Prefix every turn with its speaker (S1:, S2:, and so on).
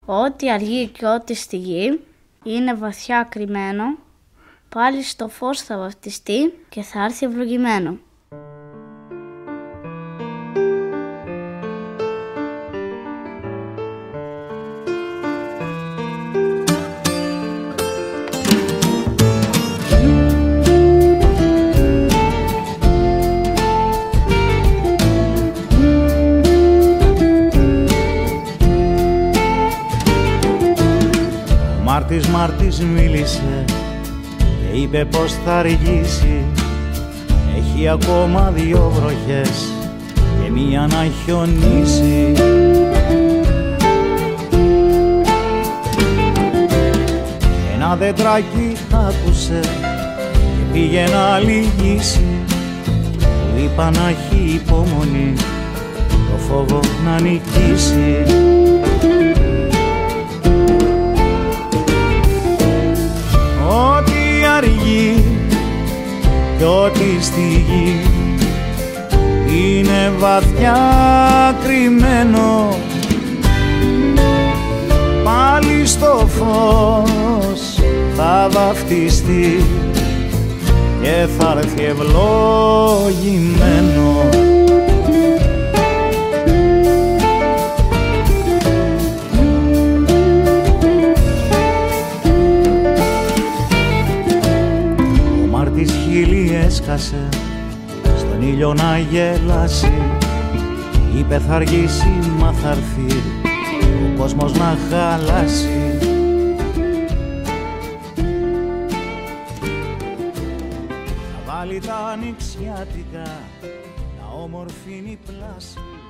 S1: Ό,τι αργεί και ό,τι στη γη είναι βαθιά κρυμμένο, πάλι στο φως θα βαφτιστεί και θα έρθει ευλογημένο.
S2: Μάρτης μίλησε και είπε πως θα αργήσει. Έχει ακόμα 2 βροχές και μία να χιονίσει. Ένα δέντρακι άκουσε και πήγε να λυγίσει. Του είπα να έχει υπομονή, το φόβο να νικήσει. Ό,τι αργεί κι ό,τι στη γη είναι βαθιά κρυμμένο, πάλι στο φως θα βαφτιστεί και θα έρθει ευλογημένο. Έσκασε στον ήλιο να γελάσει. Είπε θα αργήσει μα θα έρθει ο κόσμος να χαλάσει. Θα βάλει τα ανοιξιάτικα να ομορφύνει πλάση.